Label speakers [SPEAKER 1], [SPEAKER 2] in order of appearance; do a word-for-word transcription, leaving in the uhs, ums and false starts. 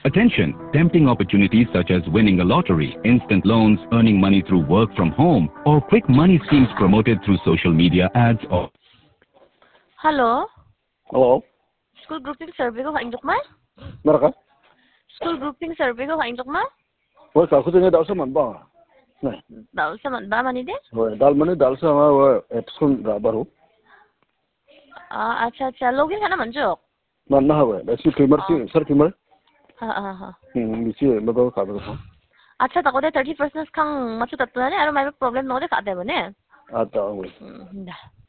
[SPEAKER 1] Attention! Tempting opportunities such as winning a lottery, instant loans, earning money through work from home, or quick money schemes promoted through social media ads or...
[SPEAKER 2] Hello?
[SPEAKER 3] Hello?
[SPEAKER 2] School grouping survey ko kain Jokmal?
[SPEAKER 3] Mereka?
[SPEAKER 2] School grouping survey ko kain Jokmal?
[SPEAKER 3] Wah, aku tengah dah sama bang. Nah.
[SPEAKER 2] Daw sa man ba mani de?
[SPEAKER 3] Wah, dal mana dal sama wah episode dah baru.
[SPEAKER 2] Ah, acha acha. Login ka naman Jok.
[SPEAKER 3] Mana hawa? Dah si primer si, sir primer.
[SPEAKER 2] Ha ha ha.
[SPEAKER 3] Hmm, bisi bago kabar ko.
[SPEAKER 2] Acha tako de thirty percent kang machu tatna ne aro may problem no de ka de bane.
[SPEAKER 3] Ada, wah.
[SPEAKER 2] Hmm, da.